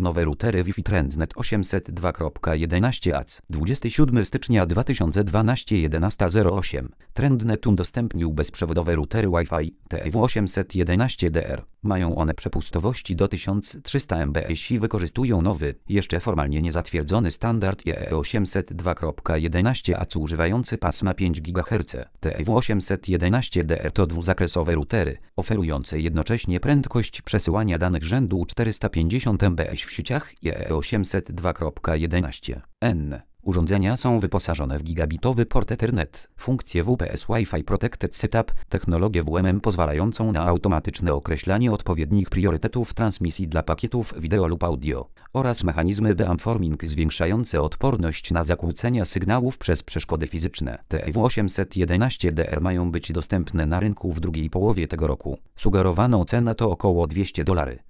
Nowe routery Wi-Fi TrendNet 802.11 AC 27 stycznia 2012 11:08 TrendNet udostępnił bezprzewodowe routery Wi-Fi TEW811DR. Mają one przepustowości do 1300 mbps i wykorzystują nowy, jeszcze formalnie niezatwierdzony standard IEEE 802.11 AC używający pasma 5 GHz. TEW811DR to dwuzakresowe routery, oferujące jednocześnie prędkość przesyłania danych rzędu 450 mbps w sieciach IEEE 802.11n. Urządzenia są wyposażone w gigabitowy port Ethernet, funkcję WPS Wi-Fi Protected Setup, technologię WMM pozwalającą na automatyczne określanie odpowiednich priorytetów transmisji dla pakietów wideo lub audio oraz mechanizmy beamforming zwiększające odporność na zakłócenia sygnałów przez przeszkody fizyczne. TEW811DR mają być dostępne na rynku w drugiej połowie tego roku. Sugerowaną cenę to około $200.